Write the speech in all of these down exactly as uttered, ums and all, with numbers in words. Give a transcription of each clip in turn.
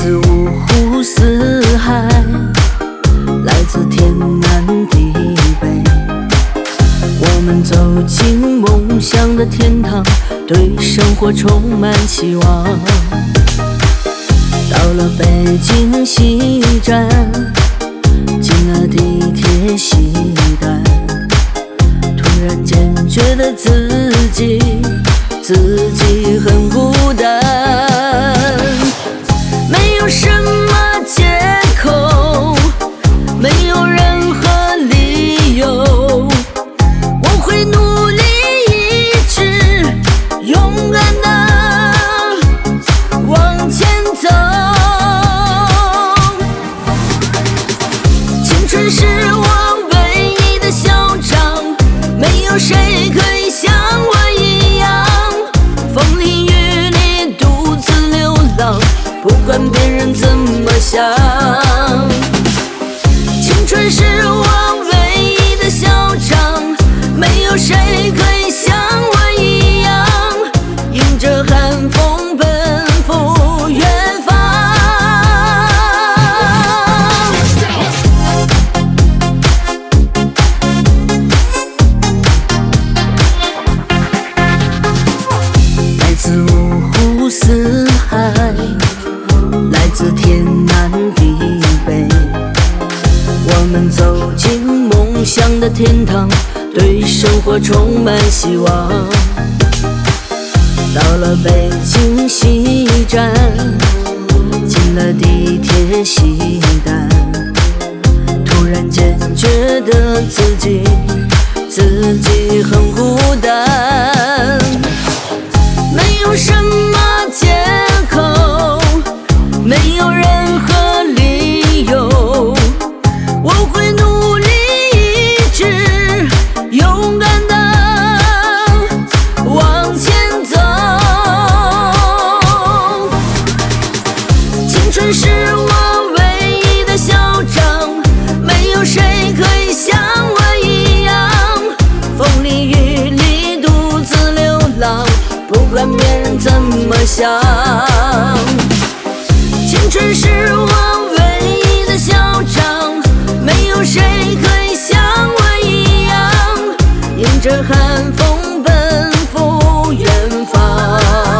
自五湖四海，来自天南地北，我们走进梦想的天堂，对生活充满希望。到了北京西站，进了地铁西单，突然间觉得自己自己很孤单，没有什么借口，没有任何理由，我会努力一直勇敢地往前走。青春是我唯一的嚣张，没有谁可以像我一样，风里雨里独自流浪，不管别人怎么想。青春是我唯一的嚣张，没有谁可以像我一样，迎着寒风奔赴远方。来自五湖四海，来自天南地北，我们走进梦想的天堂，对生活充满希望。到了北京西站，进了地铁西单，突然间觉得自己自己很孤单，没有什么借口，没有任何理由，我会努力一直勇敢地往前走。青春是我唯一的嚣张，没有谁可以像我一样，风里雨里独自流浪，不管别人怎么想。青春是我唯一的嚣张，没有谁可以像我一样，迎着寒风奔赴远方。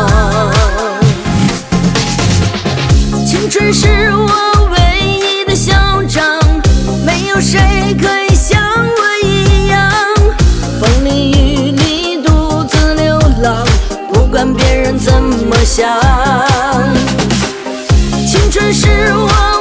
青春是我唯一的嚣张，没有谁可以像我一样，风里雨里独自流浪，不管别人怎么想。青春是我